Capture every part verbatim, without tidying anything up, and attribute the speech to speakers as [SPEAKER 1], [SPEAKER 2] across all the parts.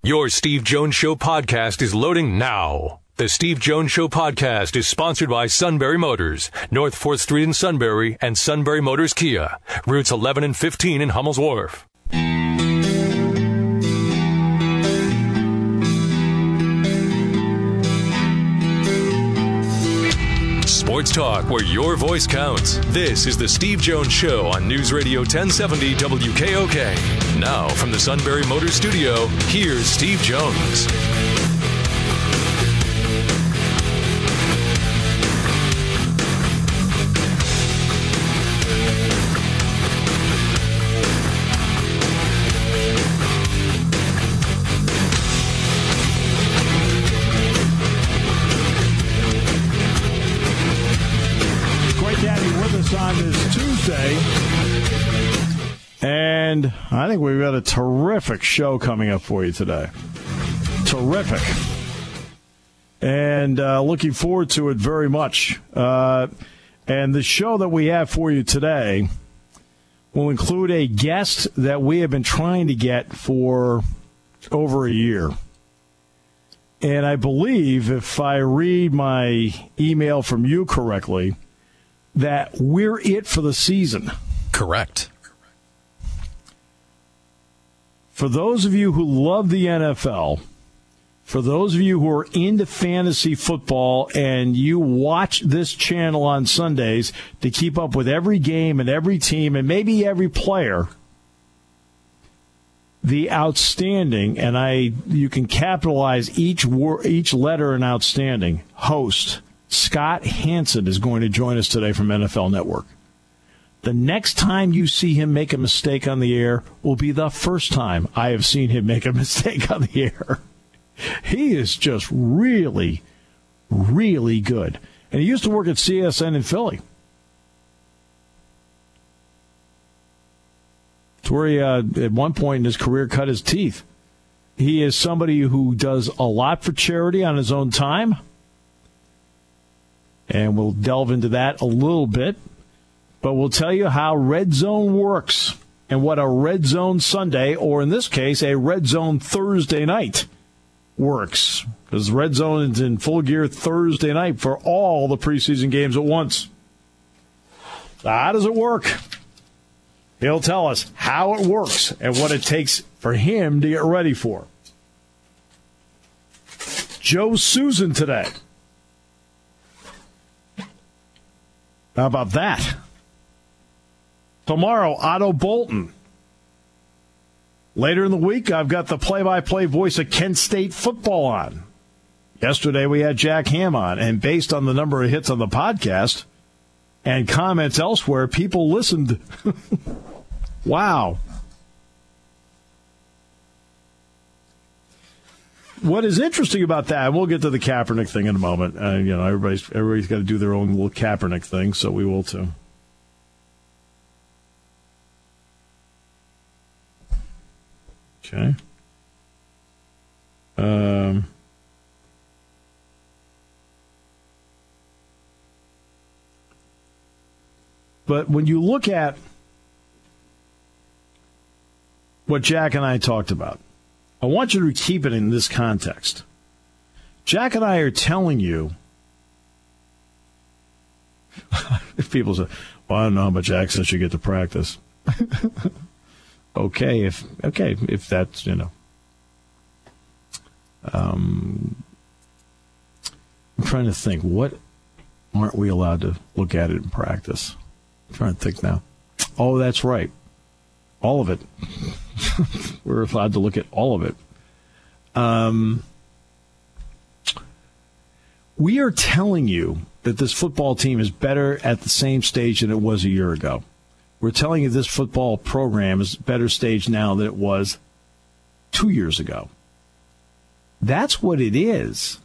[SPEAKER 1] Your Steve Jones Show podcast is loading now. The Steve Jones Show podcast is sponsored by Sunbury Motors, North fourth Street in Sunbury, and Sunbury Motors Kia, routes eleven and fifteen in Hummel's Wharf. Sports talk where your voice counts. This is the Steve Jones Show on News Radio ten seventy W K O K. Now from the Sunbury Motors Studio, here's Steve Jones.
[SPEAKER 2] On this Tuesday, and I think we've got a terrific show coming up for you today. Terrific. And uh, looking forward to it very much. Uh, and the show that we have for you today will include a guest that we have been trying to get for over a year. And I believe, if I read my email from you correctly, that we're it for the season.
[SPEAKER 3] Correct.
[SPEAKER 2] For those of you who love the N F L, for those of you who are into fantasy football and you watch this channel on Sundays to keep up with every game and every team and maybe every player, the outstanding, and I you can capitalize each word, each letter in outstanding, host Scott Hanson is going to join us today from N F L Network. The next time you see him make a mistake on the air will be the first time I have seen him make a mistake on the air. He is just really, really good. And he used to work at C S N in Philly. It's where he, uh, at one point in his career, cut his teeth. He is somebody who does a lot for charity on his own time. And we'll delve into that a little bit. But we'll tell you how Red Zone works and what a Red Zone Sunday, or in this case, a Red Zone Thursday night, works. Because Red Zone is in full gear Thursday night for all the preseason games at once. So how does it work? He'll tell us how it works and what it takes for him to get ready for. Joe Susan today. How about that? Tomorrow, Otto Bolton. Later in the week, I've got the play-by-play voice of Kent State football on. Yesterday, we had Jack Ham on, and based on the number of hits on the podcast and comments elsewhere, people listened. Wow. What is interesting about that, and we'll get to the Kaepernick thing in a moment. Uh, you know, everybody's everybody's got to do their own little Kaepernick thing, so we will too. Okay. Um. But when you look at what Jack and I talked about, I want you to keep it in this context. Jack and I are telling you, if people say, well, I don't know how much access you get to practice. okay, if okay, if that's, you know. Um, I'm trying to think, what aren't we allowed to look at it in practice? I'm trying to think now. Oh, that's right. All of it. We're allowed to look at all of it. Um, we are telling you that this football team is better at the same stage than it was a year ago. We're telling you this football program is better stage now than it was two years ago. That's what it is.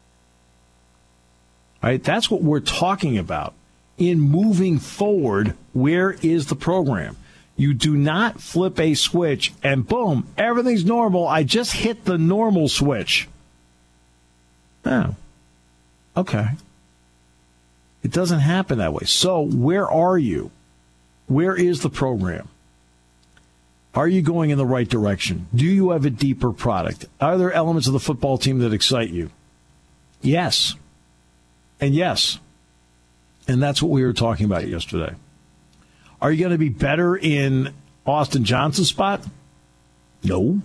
[SPEAKER 2] Right? That's what we're talking about. In moving forward, where is the program? You do not flip a switch and boom, everything's normal. I just hit the normal switch. Oh, okay. It doesn't happen that way. So where are you? Where is the program? Are you going in the right direction? Do you have a deeper product? Are there elements of the football team that excite you? Yes. And yes. And that's what we were talking about yesterday. Are you going to be better in Austin Johnson's spot? No.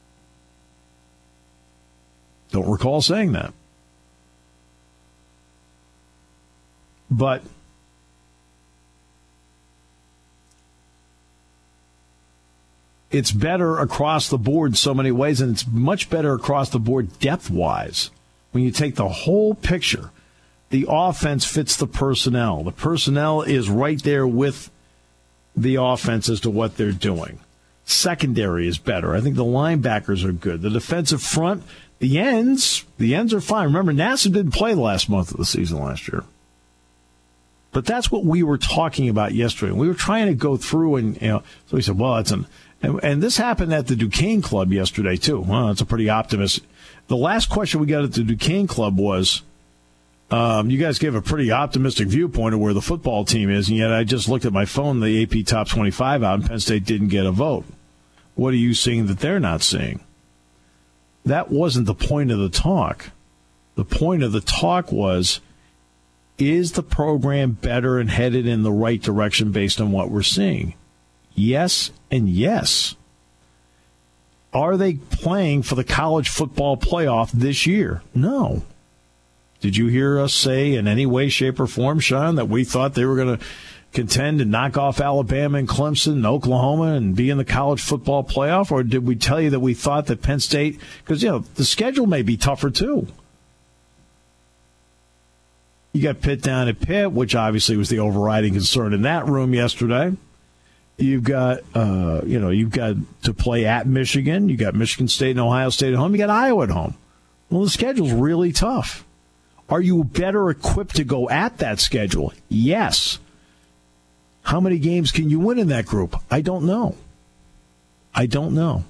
[SPEAKER 2] Don't recall saying that. But it's better across the board in so many ways, and it's much better across the board depth-wise. When you take the whole picture, the offense fits the personnel. The personnel is right there with the offense as to what they're doing. Secondary is better. I think the linebackers are good. The defensive front, the ends, the ends are fine. Remember, Nassib didn't play the last month of the season last year. But that's what we were talking about yesterday. We were trying to go through and, you know, so we said, well, it's an, and, and this happened at the Duquesne Club yesterday, too. Well, that's a pretty optimistic. The last question we got at the Duquesne Club was, um, you guys gave a pretty optimistic viewpoint of where the football team is, and yet I just looked at my phone, the A P Top twenty-five out, and Penn State didn't get a vote. What are you seeing that they're not seeing? That wasn't the point of the talk. The point of the talk was, is the program better and headed in the right direction based on what we're seeing? Yes and yes. Are they playing for the college football playoff this year? No. Did you hear us say in any way, shape, or form, Sean, that we thought they were going to contend and knock off Alabama and Clemson and Oklahoma and be in the college football playoff? Or did we tell you that we thought that Penn State, because, you know, the schedule may be tougher too. You got Pitt down at Pitt, which obviously was the overriding concern in that room yesterday. You've got, uh, you know, you've got to play at Michigan. You got Michigan State and Ohio State at home. You got Iowa at home. Well, the schedule's really tough. Are you better equipped to go at that schedule? Yes. How many games can you win in that group? I don't know. I don't know.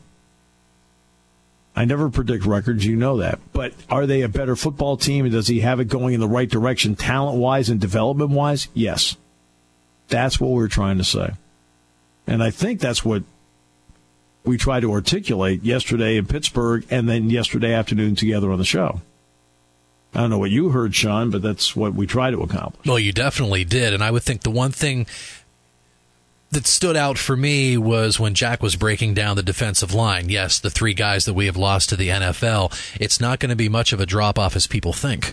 [SPEAKER 2] I never predict records, you know that. But are they a better football team, and does he have it going in the right direction talent-wise and development-wise? Yes. That's what we're trying to say. And I think that's what we tried to articulate yesterday in Pittsburgh and then yesterday afternoon together on the show. I don't know what you heard, Sean, but that's what we tried to accomplish.
[SPEAKER 3] Well, you definitely did. And I would think the one thing that stood out for me was when Jack was breaking down the defensive line. Yes, the three guys that we have lost to the N F L. It's not going to be much of a drop-off as people think.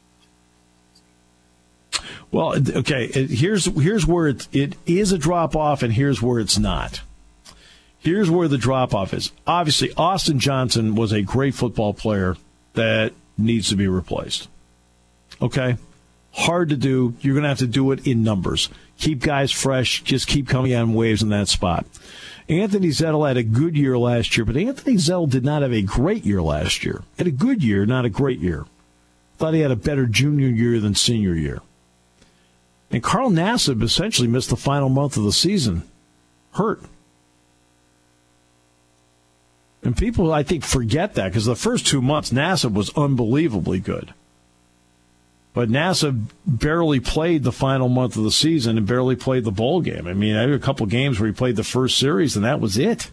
[SPEAKER 2] Well, okay, here's here's where it, it is a drop-off, and here's where it's not. Here's where the drop-off is. Obviously, Austin Johnson was a great football player that needs to be replaced. Okay? Hard to do. You're going to have to do it in numbers. Keep guys fresh. Just keep coming on waves in that spot. Anthony Zettel had a good year last year, but Anthony Zettel did not have a great year last year. He had a good year, not a great year. Thought he had a better junior year than senior year. And Carl Nassib essentially missed the final month of the season. Hurt. And people, I think, forget that because the first two months, Nassib was unbelievably good. But Nassib barely played the final month of the season and barely played the bowl game. I mean, I had a couple games where he played the first series, and that was it.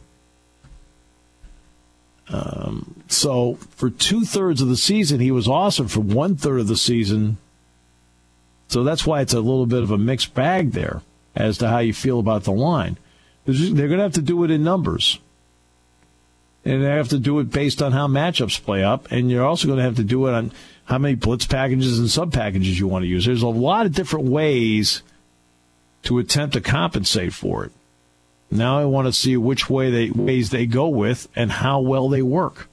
[SPEAKER 2] Um, so for two-thirds of the season, he was awesome. For one-third of the season, so that's why it's a little bit of a mixed bag there as to how you feel about the line. They're going to have to do it in numbers. And they have to do it based on how matchups play up. And you're also going to have to do it on how many blitz packages and sub packages you want to use. There's a lot of different ways to attempt to compensate for it. Now I want to see which way they ways they go with and how well they work.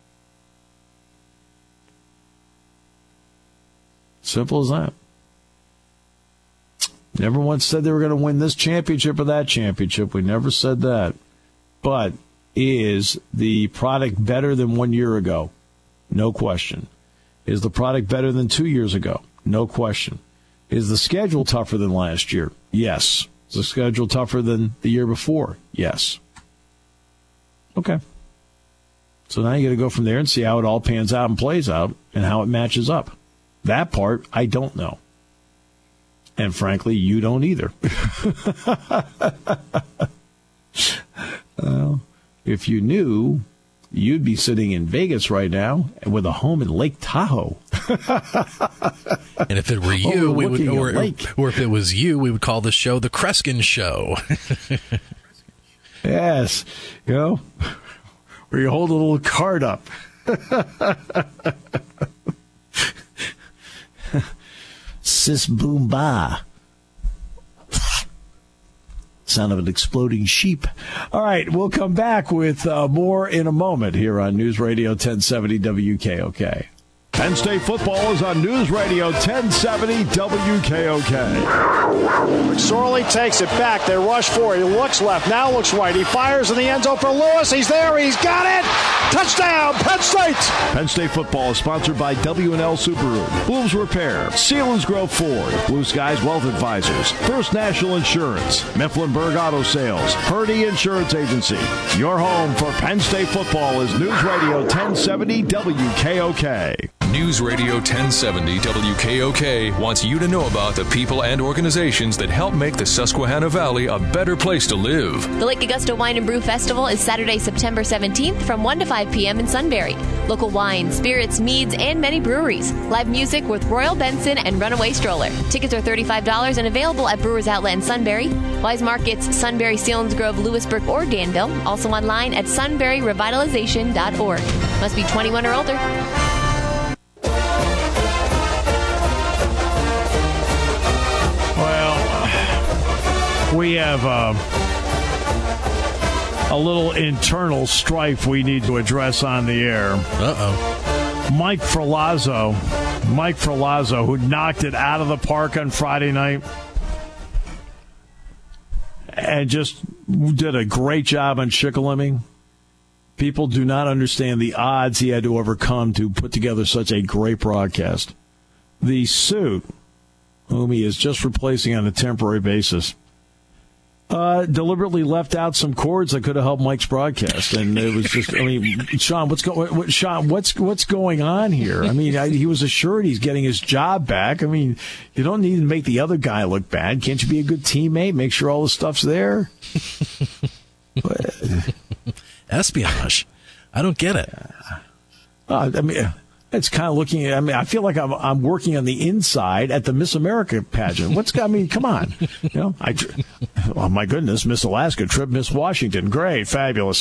[SPEAKER 2] Simple as that. Never once said they were going to win this championship or that championship. We never said that. But is the product better than one year ago? No question. Is the product better than two years ago? No question. Is the schedule tougher than last year? Yes. Is the schedule tougher than the year before? Yes. Okay. So now you got to go from there and see how it all pans out and plays out and how it matches up. That part, I don't know. And frankly, you don't either. Uh, if you knew, you'd be sitting in Vegas right now with a home in Lake Tahoe.
[SPEAKER 3] And if it were you,
[SPEAKER 2] oh,
[SPEAKER 3] we would, or, or,
[SPEAKER 2] lake.
[SPEAKER 3] or if it was you, we would call the show the Kreskin Show.
[SPEAKER 2] Yes, you know, where you hold a little card up. Sis boom ba. Sound of an exploding sheep. All right, we'll come back with uh, more in a moment here on News Radio ten seventy W K O K. Penn State football is on News Radio ten seventy W K O K.
[SPEAKER 4] McSorley takes it back. They rush forward. He looks left, now looks right. He fires in the end zone for Lewis. He's there. He's got it. Touchdown, Penn State.
[SPEAKER 2] Penn State football is sponsored by W and L Subaru, Bloom's Repair, Selinsgrove Ford, Blue Skies Wealth Advisors, First National Insurance, Mifflinburg Auto Sales, Purdy Insurance Agency. Your home for Penn State football is News Radio ten seventy W K O K.
[SPEAKER 1] News Radio ten seventy W K O K wants you to know about the people and organizations that help make the Susquehanna Valley a better place to live.
[SPEAKER 5] The Lake Augusta Wine and Brew Festival is Saturday, September seventeenth from one to five p.m. in Sunbury. Local wines, spirits, meads, and many breweries. Live music with Royal Benson and Runaway Stroller. Tickets are thirty-five dollars and available at Brewers Outlet in Sunbury. Wise Markets, Sunbury, Selinsgrove, Lewisburg, or Danville. Also online at sunbury revitalization dot org. Must be twenty-one or older.
[SPEAKER 2] We have uh, a little internal strife we need to address on the air.
[SPEAKER 3] Uh-oh.
[SPEAKER 2] Mike Ferlazzo, Mike Ferlazzo, who knocked it out of the park on Friday night and just did a great job on Shikellamy. People do not understand the odds he had to overcome to put together such a great broadcast. The suit, whom he is just replacing on a temporary basis, Uh, deliberately left out some chords that could have helped Mike's broadcast, and it was just. I mean, Sean, what's going? What, Sean, what's what's going on here? I mean, I, he was assured he's getting his job back. I mean, you don't need to make the other guy look bad. Can't you be a good teammate? Make sure all the stuff's there.
[SPEAKER 3] Espionage. I don't get it.
[SPEAKER 2] Uh, I mean. It's kind of looking at, I mean, I feel like I'm I'm working on the inside at the Miss America pageant. What's, I mean, come on. You know, I, oh my goodness, Miss Alaska trip, Miss Washington. Great, fabulous.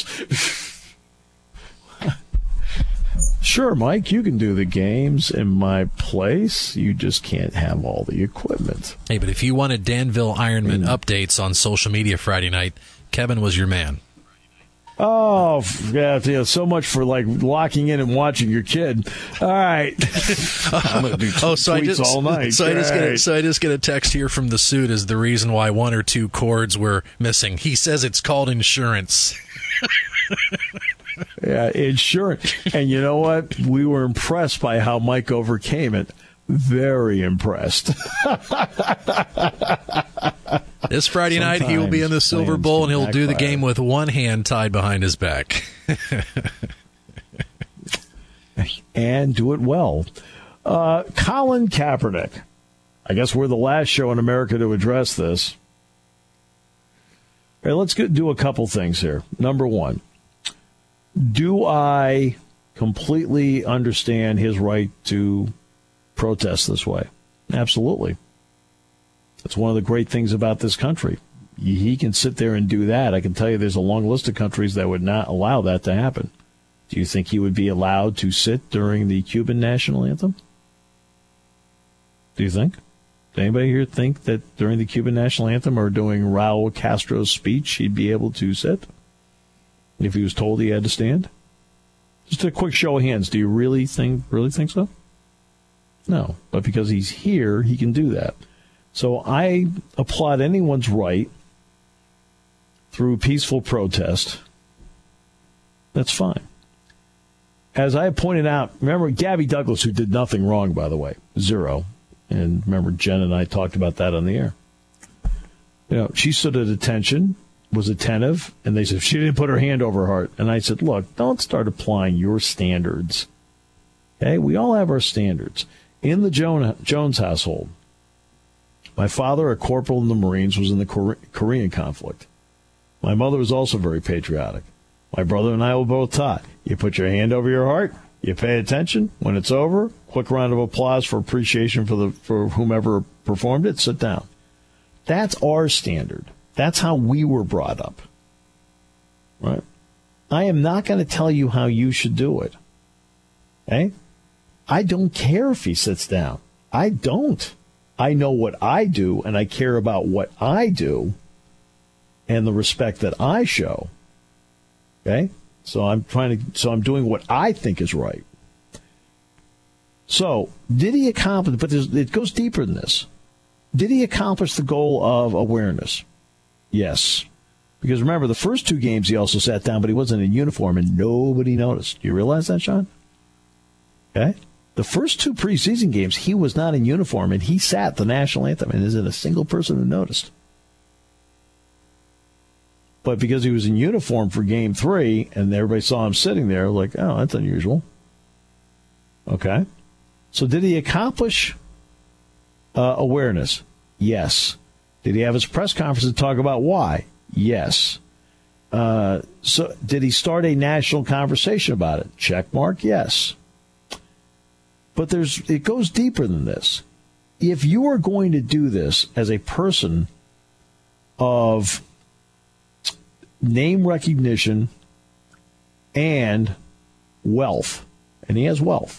[SPEAKER 2] Sure, Mike, you can do the games in my place. You just can't have all the equipment.
[SPEAKER 3] Hey, but if you wanted Danville Ironman
[SPEAKER 2] Mm.
[SPEAKER 3] updates on social media Friday night, Kevin was your man.
[SPEAKER 2] Oh, yeah, yeah, so much for like locking in and watching your kid. All right. I'm going to do t-
[SPEAKER 3] oh, so
[SPEAKER 2] tweets
[SPEAKER 3] I just,
[SPEAKER 2] all night.
[SPEAKER 3] So I, just get a,
[SPEAKER 2] Great.
[SPEAKER 3] so I just get a text here from the suit as the reason why one or two chords were missing. He says it's called insurance.
[SPEAKER 2] Yeah, insurance. And you know what? We were impressed by how Mike overcame it. Very impressed.
[SPEAKER 3] This Friday night, he will be in the Silver
[SPEAKER 2] Sometimes
[SPEAKER 3] Bowl, and he'll
[SPEAKER 2] can
[SPEAKER 3] do the
[SPEAKER 2] backfire.
[SPEAKER 3] game with one hand tied behind his back.
[SPEAKER 2] And do it well. Uh, Colin Kaepernick. I guess we're the last show in America to address this. All right, let's get, do a couple things here. Number one, do I completely understand his right to protest this way? Absolutely. That's one of the great things about this country. He can sit there and do that. I can tell you there's a long list of countries that would not allow that to happen. Do you think he would be allowed to sit during the Cuban national anthem? Do you think? Does anybody here think that during the Cuban national anthem or during Raul Castro's speech he'd be able to sit if he was told he had to stand? Just a quick show of hands. Do you really think really think so? No. But because he's here, he can do that. So I applaud anyone's right through peaceful protest. That's fine. As I pointed out, remember Gabby Douglas, who did nothing wrong, by the way, zero. And remember, Jen and I talked about that on the air. You know, she stood at attention, was attentive, and they said she didn't put her hand over her heart. And I said, look, don't start applying your standards. Okay, we all have our standards. In the Jones household, my father, a corporal in the Marines, was in the Korean conflict. My mother was also very patriotic. My brother and I were both taught. You put your hand over your heart, you pay attention. When it's over, quick round of applause for appreciation for the for whomever performed it, sit down. That's our standard. That's how we were brought up. Right? I am not going to tell you how you should do it. Okay? I don't care if he sits down. I don't. I know what I do, and I care about what I do and the respect that I show. Okay? So I'm trying to, so I'm doing what I think is right. So, did he accomplish, but it goes deeper than this. Did he accomplish the goal of awareness? Yes. Because remember, the first two games he also sat down, but he wasn't in uniform and nobody noticed. Do you realize that, Sean? Okay? The first two preseason games, he was not in uniform and he sat the national anthem and isn't a single person who noticed. But because he was in uniform for game three and everybody saw him sitting there, like, oh, that's unusual. Okay. So did he accomplish uh, awareness? Yes. Did he have his press conference to talk about why? Yes. Uh, so did he start a national conversation about it? Check mark, yes. But there's it goes deeper than this. If you are going to do this as a person of name recognition and wealth, and he has wealth,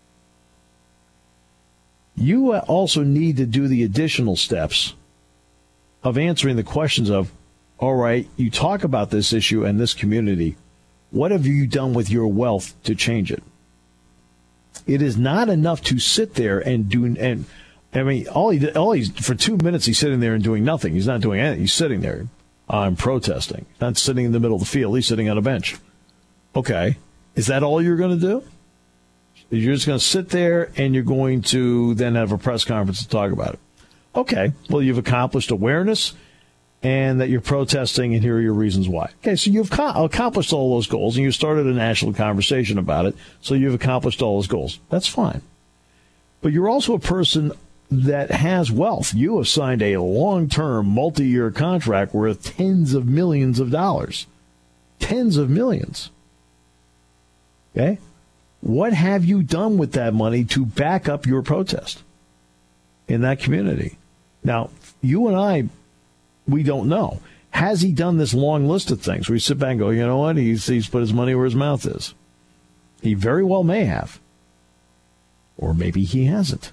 [SPEAKER 2] you also need to do the additional steps of answering the questions of, all right, you talk about this issue and this community. What have you done with your wealth to change it? It is not enough to sit there and do, and I mean, all he did, all he's, for two minutes he's sitting there and doing nothing. He's not doing anything. He's sitting there. I'm protesting. Not sitting in the middle of the field. He's sitting on a bench. Okay. Is that all you're going to do? You're just going to sit there and you're going to then have a press conference to talk about it. Okay. Well, you've accomplished awareness and that you're protesting, and here are your reasons why. Okay, so you've co- accomplished all those goals, and you started a national conversation about it, so you've accomplished all those goals. That's fine. But you're also a person that has wealth. You have signed a long-term, multi-year contract worth tens of millions of dollars. Tens of millions. Okay? What have you done with that money to back up your protest in that community? Now, you and I, we don't know. Has he done this long list of things where you sit back and go, you know what, he's, he's put his money where his mouth is? He very well may have. Or maybe he hasn't.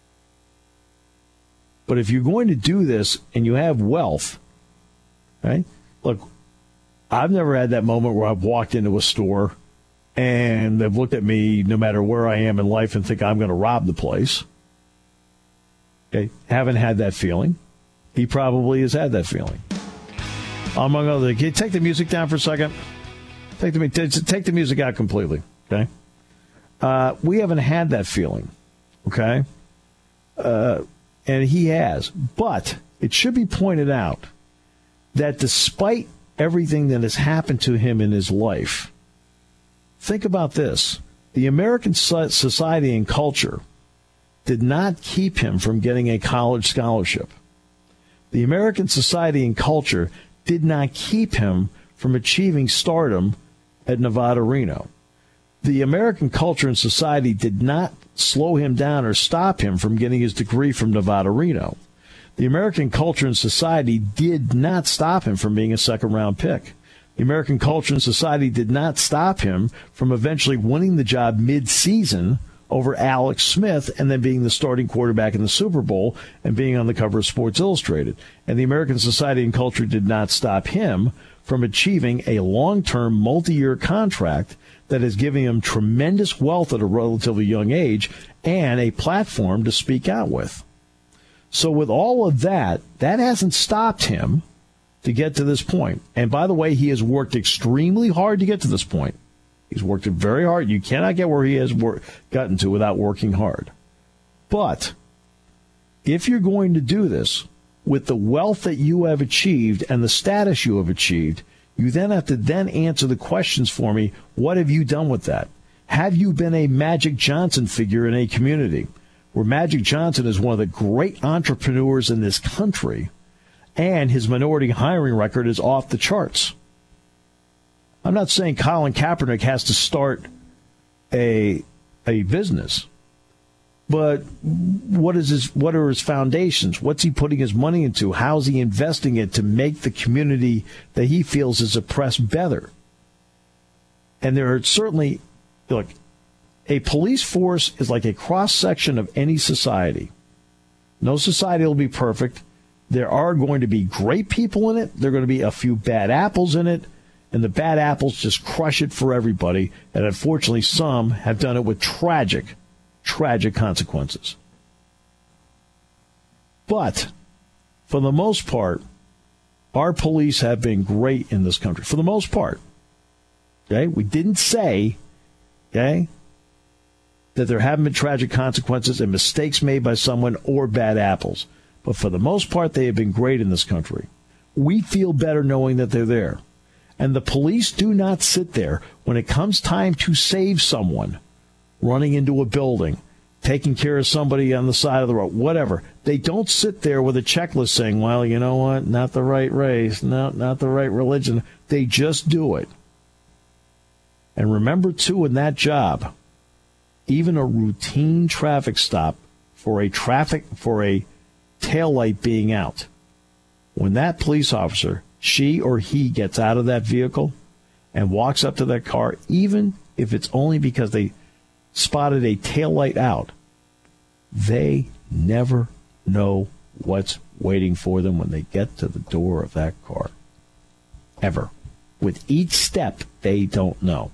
[SPEAKER 2] But if you're going to do this and you have wealth, right? Look, I've never had that moment where I've walked into a store and they've looked at me no matter where I am in life and think I'm going to rob the place. Okay, haven't had that feeling. He probably has had that feeling. Among other things, can you take the music down for a second? Take the, take the music out completely, okay? Uh, we haven't had that feeling, okay? Uh, and he has. But it should be pointed out that despite everything that has happened to him in his life, think about this. The American society and culture did not keep him from getting a college scholarship. The American society and culture did not keep him from achieving stardom at Nevada Reno. The American culture and society did not slow him down or stop him from getting his degree from Nevada Reno. The American culture and society did not stop him from being a second-round pick. The American culture and society did not stop him from eventually winning the job mid-season over Alex Smith and then being the starting quarterback in the Super Bowl and being on the cover of Sports Illustrated. And the American society and culture did not stop him from achieving a long-term, multi-year contract that is giving him tremendous wealth at a relatively young age and a platform to speak out with. So with all of that, that hasn't stopped him to get to this point. And by the way, he has worked extremely hard to get to this point. He's worked very hard. You cannot get where he has wor- gotten to without working hard. But if you're going to do this with the wealth that you have achieved and the status you have achieved, you then have to then answer the questions for me. What have you done with that? Have you been a Magic Johnson figure in a community where Magic Johnson is one of the great entrepreneurs in this country and his minority hiring record is off the charts. I'm not saying Colin Kaepernick has to start a a business, but what is his? What are his foundations? What's he putting his money into? How's he investing it to make the community that he feels is oppressed better? And there are certainly, look, a police force is like a cross-section of any society. No society will be perfect. There are going to be great people in it. There are going to be a few bad apples in it. And the bad apples just crush it for everybody. And unfortunately, some have done it with tragic, tragic consequences. But for the most part, our police have been great in this country. For the most part. Okay? We didn't say, okay, that there haven't been tragic consequences and mistakes made by someone or bad apples. But for the most part, they have been great in this country. We feel better knowing that they're there. And the police do not sit there when it comes time to save someone, running into a building, taking care of somebody on the side of the road, whatever. They don't sit there with a checklist saying, well, you know what, not the right race, no, not the right religion. They just do it. And remember, too, in that job, even a routine traffic stop for a traffic, for a taillight being out, when that police officer, she or he gets out of that vehicle and walks up to that car, even if it's only because they spotted a taillight out, they never know what's waiting for them when they get to the door of that car. Ever. With each step, they don't know.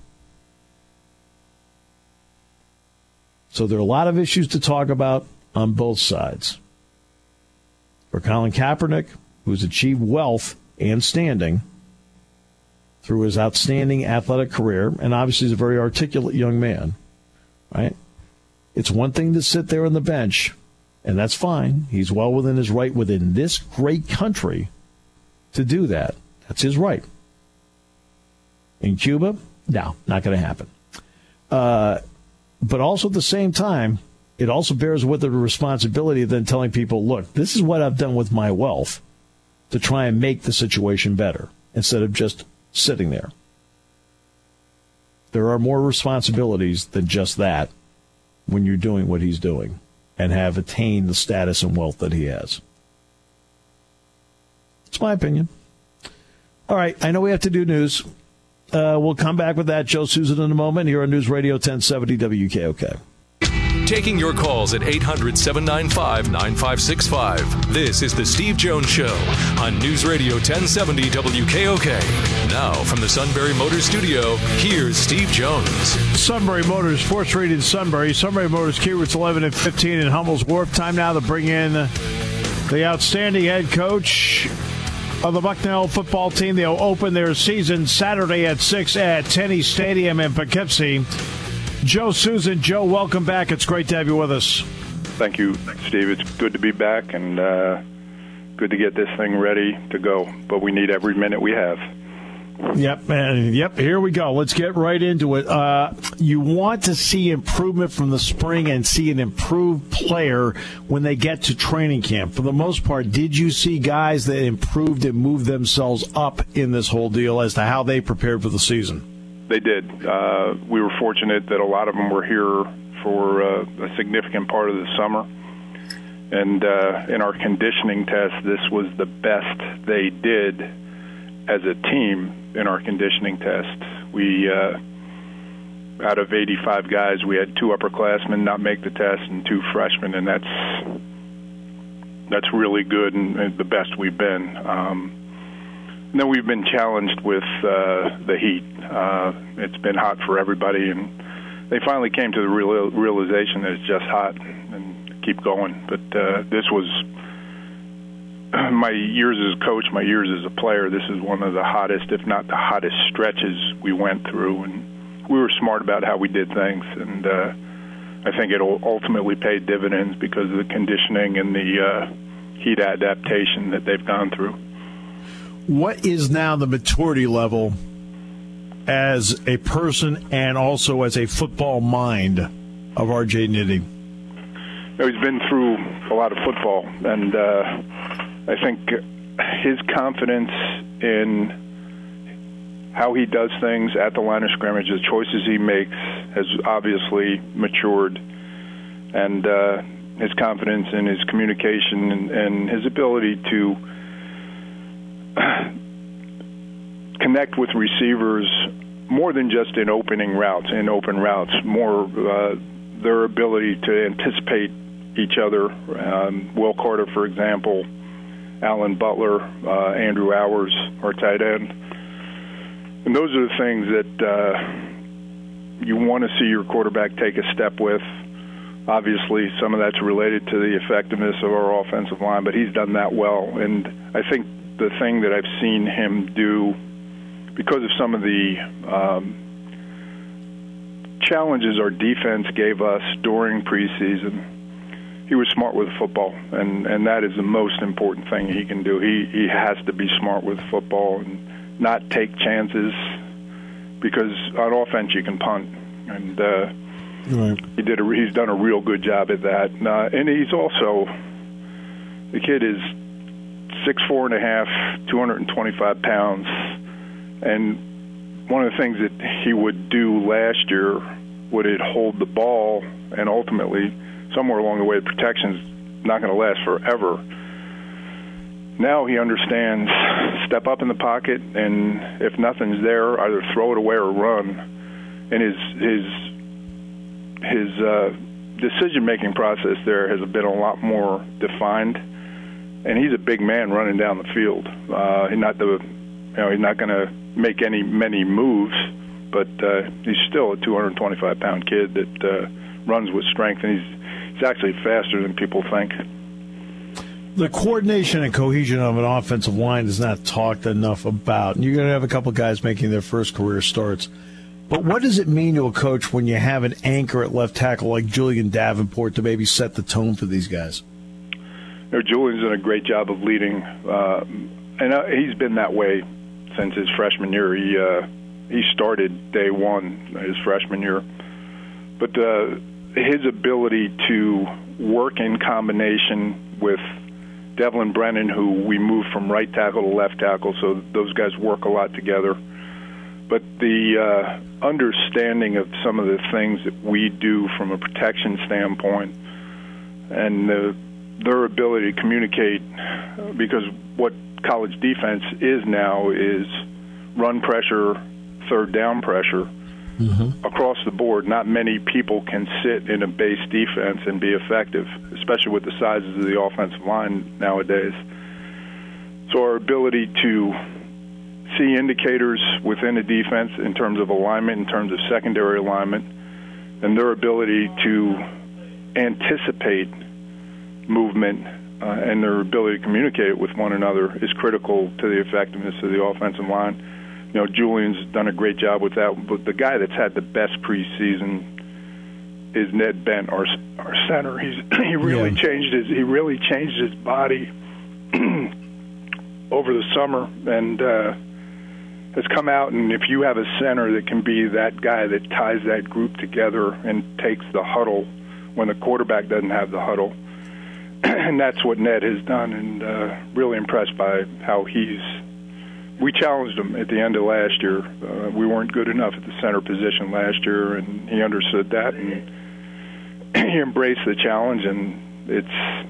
[SPEAKER 2] So there are a lot of issues to talk about on both sides. For Colin Kaepernick, who's achieved wealth and standing through his outstanding athletic career, and obviously he's a very articulate young man, right? It's one thing to sit there on the bench, and that's fine. He's well within his right within this great country to do that. That's his right. In Cuba, no, not going to happen. Uh, but also at the same time, it also bears with it a responsibility of then telling people, look, this is what I've done with my wealth to try and make the situation better instead of just sitting there. There are more responsibilities than just that when you're doing what he's doing and have attained the status and wealth that he has. It's my opinion. All right, I know we have to do news. Uh, we'll come back with that. Joe Susan in a moment here on News Radio ten seventy W K O K.
[SPEAKER 1] Taking your calls at eight hundred, seven nine five, nine five six five. This is The Steve Jones Show on News Radio ten seventy W K O K. Now, from the Sunbury Motors Studio, here's Steve Jones.
[SPEAKER 2] Sunbury Motors, fourth Street in Sunbury. Sunbury Motors, key routes eleven and fifteen in Hummel's Wharf. Time now to bring in the outstanding head coach of the Bucknell football team. They'll open their season Saturday at six at Tenney Stadium in Poughkeepsie. Joe Susan. Joe, welcome back. It's great to have you with us.
[SPEAKER 6] Thank you, Steve. It's good to be back and uh, good to get this thing ready to go. But we need every minute we have.
[SPEAKER 2] Yep, man. Yep, here we go. Let's get right into it. Uh, you want to see improvement from the spring and see an improved player when they get to training camp. For the most part, did you see guys that improved and moved themselves up in this whole deal as to how they prepared for the season?
[SPEAKER 6] They did. Uh, we were fortunate that a lot of them were here for uh, a significant part of the summer. And uh, in our conditioning test, this was the best they did as a team in our conditioning test. We, uh, out of eighty-five guys, we had two upperclassmen not make the test and two freshmen, and that's that's really good and, and the best we've been. Um, and then we've been challenged with uh, the heat. Uh, it's been hot for everybody, and they finally came to the real, realization that it's just hot and keep going. But uh, this was my years as a coach, my years as a player, this is one of the hottest, if not the hottest stretches we went through. And we were smart about how we did things. And uh, I think it ultimately paid dividends because of the conditioning and the uh, heat adaptation that they've gone through.
[SPEAKER 2] What is now the maturity level as a person and also as a football mind of R J Nitty?
[SPEAKER 6] He's been through a lot of football, and uh, I think his confidence in how he does things at the line of scrimmage, the choices he makes, has obviously matured, and uh, his confidence in his communication and, and his ability to connect with receivers more than just in opening routes, in open routes, more uh, their ability to anticipate each other. Um, Will Carter, for example, Alan Butler, uh, Andrew Hours, our tight end. And those are the things that uh, you want to see your quarterback take a step with. Obviously, some of that's related to the effectiveness of our offensive line, but he's done that well. And I think the thing that I've seen him do, because of some of the um, challenges our defense gave us during preseason, he was smart with the football, and, and that is the most important thing he can do. He he has to be smart with the football and not take chances, because on offense you can punt, and uh, right. he did a, he's done a real good job at that. Uh, and he's also, the kid is six four and a half, two hundred twenty-five pounds, and one of the things that he would do last year would it hold the ball, and ultimately somewhere along the way the protection's not going to last forever. Now he understands, step up in the pocket, and if nothing's there, either throw it away or run. And his his his uh, decision-making process there has been a lot more defined. And he's a big man running down the field. Uh, he's not the, you know, he's not going to make any many moves, but uh, he's still a two hundred twenty-five pound kid that uh, runs with strength, and he's he's actually faster than people think.
[SPEAKER 2] The coordination and cohesion of an offensive line is not talked enough about. And you're going to have a couple guys making their first career starts. But what does it mean to a coach when you have an anchor at left tackle like Julian Davenport to maybe set the tone for these guys?
[SPEAKER 6] You know, Julian's done a great job of leading, uh, and uh, he's been that way since his freshman year. He uh, he started day one his freshman year. But uh, his ability to work in combination with Devlin Brennan, who we moved from right tackle to left tackle, so those guys work a lot together. But the uh, understanding of some of the things that we do from a protection standpoint, and the, their ability to communicate, because what college defense is now is run pressure, third down pressure, mm-hmm. across the board. Not many people can sit in a base defense and be effective, especially with the sizes of the offensive line nowadays. So our ability to see indicators within a defense in terms of alignment, in terms of secondary alignment, and their ability to anticipate movement uh, and their ability to communicate with one another is critical to the effectiveness of the offensive line. You know, Julian's done a great job with that, but the guy that's had the best preseason is Ned Bent, our our center. He's he really yeah. changed his he really changed his body over the summer, and uh, has come out. And if you have a center that can be that guy that ties that group together and takes the huddle when the quarterback doesn't have the huddle, and that's what Ned has done, and uh, really impressed by how he's. We challenged him at the end of last year. Uh, we weren't good enough at the center position last year, and he understood that, and he embraced the challenge. And it's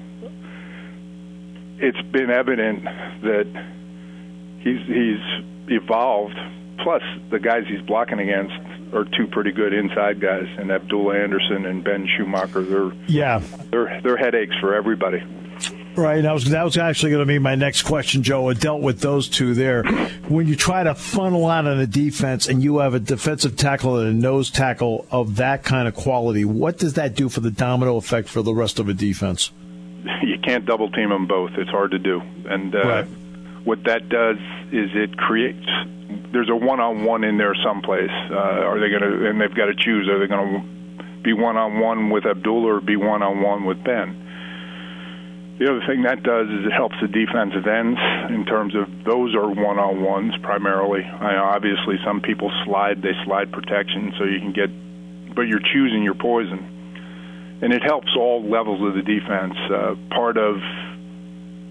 [SPEAKER 6] it's been evident that he's he's evolved. Plus, the guys he's blocking against are two pretty good inside guys, and Abdullah Anderson and Ben Schumacher. They're
[SPEAKER 2] yeah,
[SPEAKER 6] they're they're headaches for everybody.
[SPEAKER 2] Right. That was, that was actually going to be my next question, Joe. I dealt with those two there. When you try to funnel out on a defense and you have a defensive tackle and a nose tackle of that kind of quality, what does that do for the domino effect for the rest of a defense?
[SPEAKER 6] You can't double team them both. It's hard to do. And uh, right. what that does is it creates – there's a one-on-one in there someplace. Uh, are they going to – and they've got to choose. Are they going to be one-on-one with Abdullah or be one-on-one with Ben? The other thing that does is it helps the defensive ends in terms of those are one-on-ones primarily. I know obviously some people slide, they slide protection so you can get, but you're choosing your poison. And it helps all levels of the defense. Uh, part of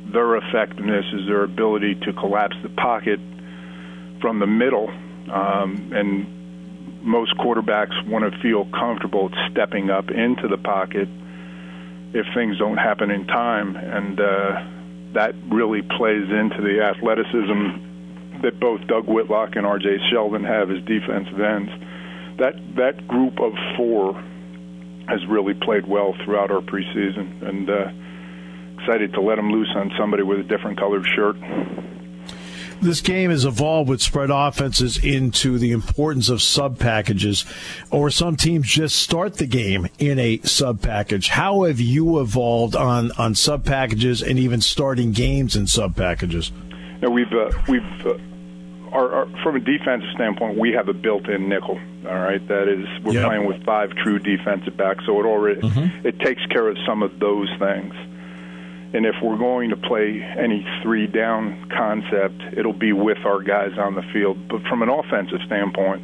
[SPEAKER 6] their effectiveness is their ability to collapse the pocket from the middle, um, and most quarterbacks want to feel comfortable stepping up into the pocket if things don't happen in time, and uh, that really plays into the athleticism that both Doug Whitlock and R J Sheldon have as defensive ends. That that group of four has really played well throughout our preseason, and uh, excited to let them loose on somebody with a different colored shirt.
[SPEAKER 2] This game has evolved with spread offenses into the importance of sub-packages, or some teams just start the game in a sub-package. How have you evolved on, on sub-packages and even starting games in sub-packages?
[SPEAKER 6] Now, we've, uh, we've uh, our, our, from a defensive standpoint, we have a built-in nickel, all right? That is, we're yep. playing with five true defensive backs, so it already mm-hmm. it takes care of some of those things. And if we're going to play any three-down concept, it'll be with our guys on the field. But from an offensive standpoint,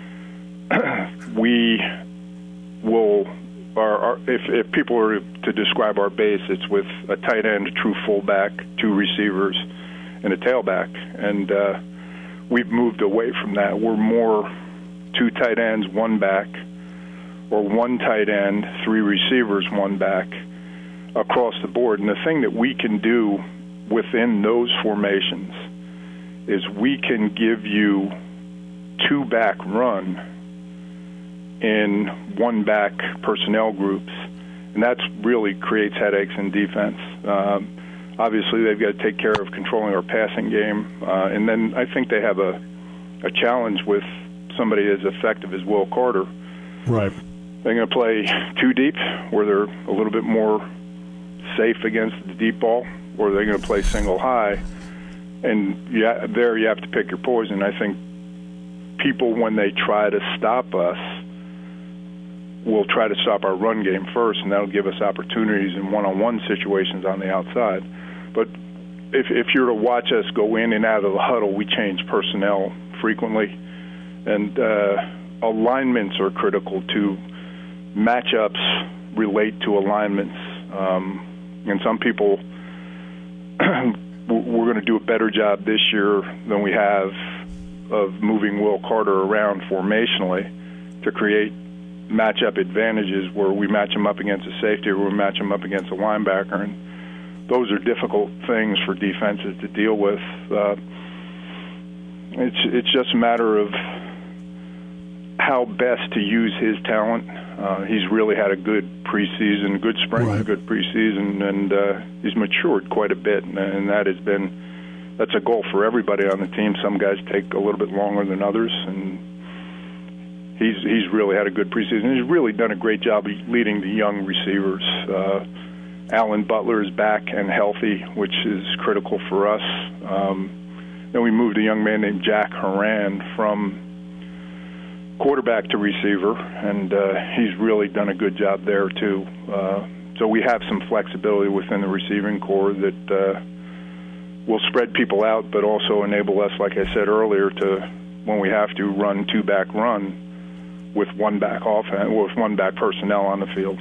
[SPEAKER 6] we will, our, our, if, if people are to describe our base, it's with a tight end, a true fullback, two receivers, and a tailback. And uh, we've moved away from that. We're more two tight ends, one back, or one tight end, three receivers, one back, across the board. And the thing that we can do within those formations is we can give you two back run in one back personnel groups, and that really creates headaches in defense. Um, obviously, they've got to take care of controlling our passing game, uh, and then I think they have a, a challenge with somebody as effective as Will Carter.
[SPEAKER 2] Right.
[SPEAKER 6] They're going to play two deep, where they're a little bit more safe against the deep ball, or they're going to play single high, and yeah, there you have to pick your poison. I think people, when they try to stop us, will try to stop our run game first, and that'll give us opportunities in one-on-one situations on the outside. But if, if you're to watch us go in and out of the huddle, we change personnel frequently, and uh, alignments are critical to matchups relate to alignments. Um, And some people, we're going to do a better job this year than we have of moving Will Carter around formationally to create matchup advantages where we match him up against a safety or we match him up against a linebacker. And those are difficult things for defenses to deal with. Uh, it's, it's just a matter of how best to use his talent. Uh, he's really had a good preseason, good spring, right. good preseason, and uh, he's matured quite a bit, and, and that has been that's a goal for everybody on the team. Some guys take a little bit longer than others, and he's he's really had a good preseason. He's really done a great job leading the young receivers. Uh, Alan Butler is back and healthy, which is critical for us. Um, then we moved a young man named Jack Horan from quarterback to receiver, and uh, he's really done a good job there too. Uh, so we have some flexibility within the receiving core that uh, will spread people out, but also enable us, like I said earlier, to, when we have to, run two-back run with one-back offense, with one-back personnel on the field.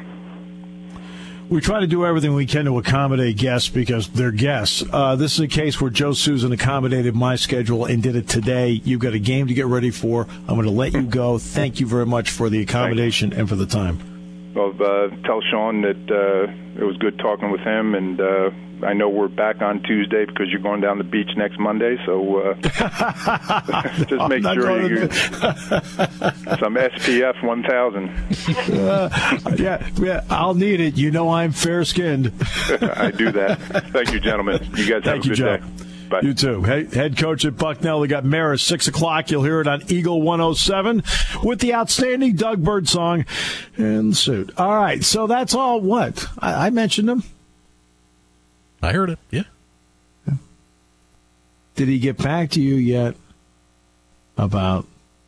[SPEAKER 2] We try to do everything we can to accommodate guests because they're guests. Uh, this is a case where Joe Susan accommodated my schedule and did it today. You've got a game to get ready for. I'm going to let you go. Thank you very much for the accommodation and for the time.
[SPEAKER 6] Well, uh, tell Sean that uh, it was good talking with him, and uh, I know we're back on Tuesday because you're going down the beach next Monday, so uh, just make sure you some S P F one thousand.
[SPEAKER 2] Uh, yeah, yeah, I'll need it. You know I'm fair-skinned.
[SPEAKER 6] I do that. Thank you, gentlemen. You guys have
[SPEAKER 2] Thank
[SPEAKER 6] a
[SPEAKER 2] you,
[SPEAKER 6] good
[SPEAKER 2] Joe.
[SPEAKER 6] day. Bye.
[SPEAKER 2] You too. Hey, head coach at Bucknell. We got Maris, six o'clock. You'll hear it on Eagle one oh seven with the outstanding Doug Bird song in the suit. All right, so that's all what? I, I mentioned him.
[SPEAKER 3] I heard it, yeah.
[SPEAKER 2] yeah. Did he get back to you yet about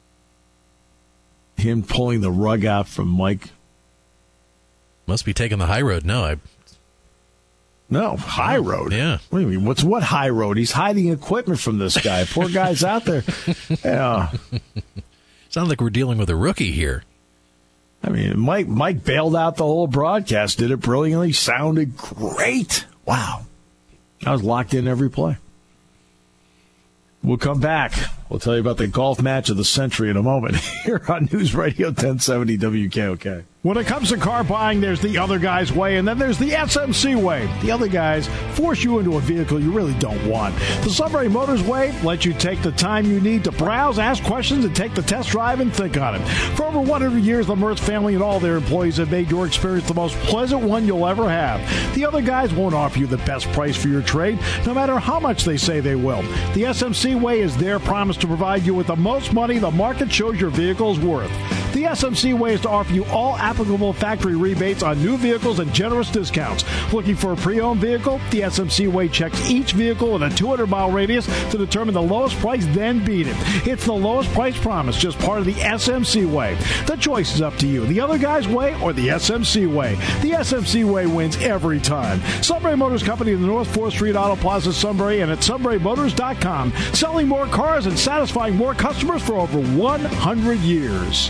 [SPEAKER 2] him pulling the rug out from Mike?
[SPEAKER 3] Must be taking the high road. No, I...
[SPEAKER 2] No, high road.
[SPEAKER 3] Yeah.
[SPEAKER 2] What do you mean? What's what high road? He's hiding equipment from this guy. Poor guy's out there. Yeah.
[SPEAKER 3] Sounds like we're dealing with a rookie here.
[SPEAKER 2] I mean, Mike Mike bailed out the whole broadcast, did it brilliantly, sounded great. Wow. I was locked in every play. We'll come back. We'll tell you about the golf match of the century in a moment here on News Radio ten seventy W K O K. When it comes to car buying, there's the other guy's way, and then there's the S M C way. The other guys force you into a vehicle you really don't want. The Sunbury Motors way lets you take the time you need to browse, ask questions, and take the test drive and think on it. For over one hundred years, the Mertz family and all their employees have made your experience the most pleasant one you'll ever have. The other guys won't offer you the best price for your trade, no matter how much they say they will. The S M C way is their promise to provide you with the most money the market shows your vehicle is worth. The S M C way is to offer you all applicable factory rebates on new vehicles and generous discounts. Looking for a pre-owned vehicle? The S M C way checks each vehicle in a two hundred mile radius to determine the lowest price, then beat it. It's the lowest price promise, just part of the S M C way. The choice is up to you. The other guy's way or the S M C way. The S M C way wins every time. Sunbury Motors Company in the North fourth Street Auto Plaza, Sunbury, and at sunbury motors dot com. Selling more cars and satisfying more customers for over one hundred years.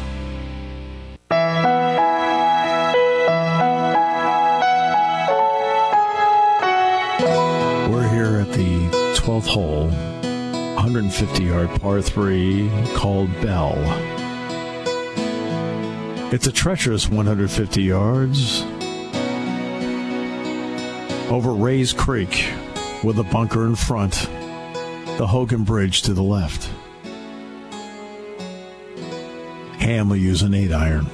[SPEAKER 2] We're here at the twelfth hole, one hundred fifty yard par three called Bell. It's a treacherous one hundred fifty yards over Rays Creek with a bunker in front, the Hogan Bridge to the left. Ham will use an eight iron.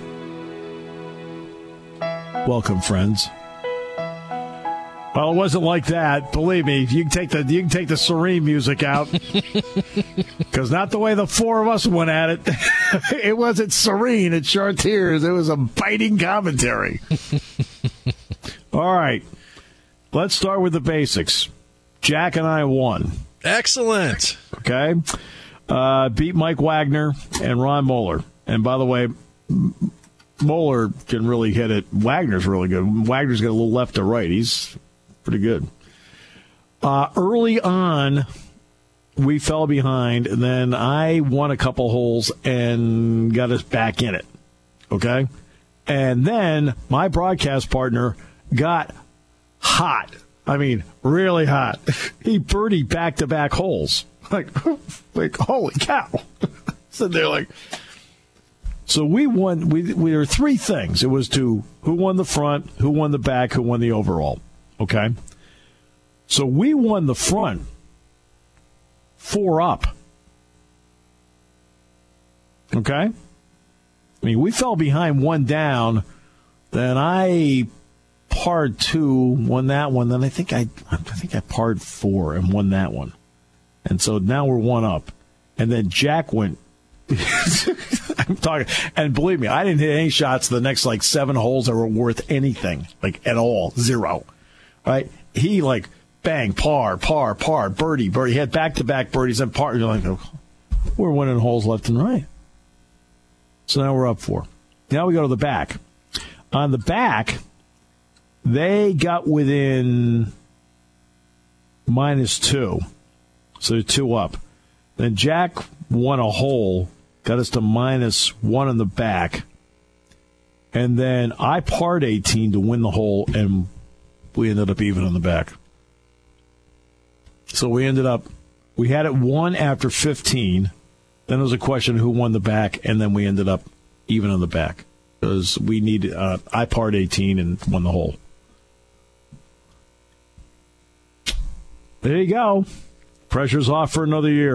[SPEAKER 2] Welcome, friends. Well, it wasn't like that. Believe me, you can take the you can take the serene music out, because not the way the four of us went at it. It wasn't serene at Chartiers. It was a biting commentary. All right, let's start with the basics. Jack and I won.
[SPEAKER 3] Excellent.
[SPEAKER 2] Okay, uh, beat Mike Wagner and Ron Moeller. And by the way, Moeller can really hit it. Wagner's really good. Wagner's got a little left to right. He's pretty good. Uh, early on, we fell behind, and then I won a couple holes and got us back in it. Okay? And then my broadcast partner got hot. I mean, really hot. He birdied back-to-back holes. Like, like holy cow. So they're like... So we won. We we were three things. It was to who won the front, who won the back, who won the overall. Okay. So we won the front four up. Okay. I mean, we fell behind one down. Then I parred two, won that one. Then I think I I think I parred four and won that one. And so now we're one up. And then Jack went. I'm talking, and believe me, I didn't hit any shots the next like seven holes that were worth anything, like at all, zero. Right? He like bang, par, par, par, birdie, birdie. He had back to back birdies and par. You're like, oh, we're winning holes left and right. So now we're up four. Now we go to the back. On the back, they got within minus two, so they're two up. Then Jack won a hole. Got us to minus one in the back. And then I parred eighteen to win the hole, and we ended up even on the back. So we ended up, we had it one after fifteen. Then it was a question of who won the back, and then we ended up even on the back. Because we needed, uh, I parred eighteen and won the hole. There you go. Pressure's off for another year.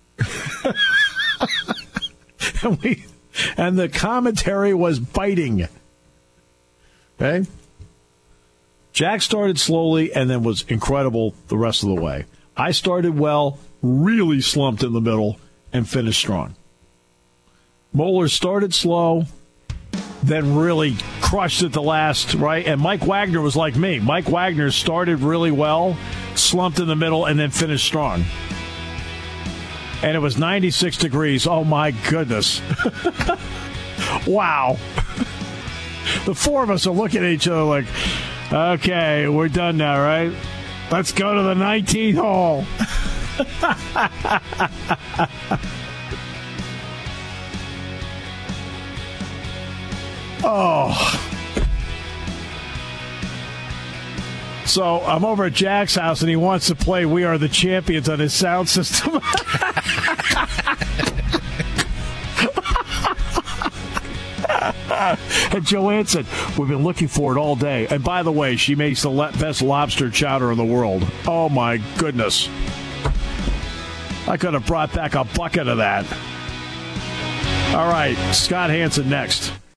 [SPEAKER 2] And, we, and the commentary was biting. Okay? Jack started slowly and then was incredible the rest of the way. I started well, really slumped in the middle, and finished strong. Moeller started slow, then really crushed it the last, right? And Mike Wagner was like me. Mike Wagner started really well, slumped in the middle, and then finished strong. And it was ninety-six degrees. Oh, my goodness. Wow. The four of us are looking at each other like, okay, we're done now, right? Let's go to the nineteenth hole. Oh. So I'm over at Jack's house, and he wants to play We Are the Champions on his sound system. And Joanne said, we've been looking for it all day. And by the way, she makes the le- best lobster chowder in the world. Oh, my goodness. I could have brought back a bucket of that. All right, Scott Hanson next.